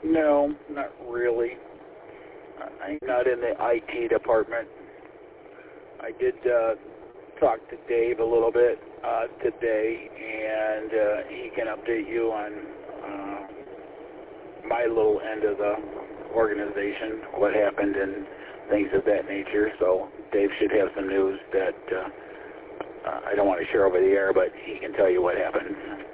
No, not really. I'm not in the IT department. I did talk to Dave a little bit today, and he can update you on my little end of the organization, what happened and things of that nature. So Dave should have some news that I don't want to share over the air, but he can tell you what happened.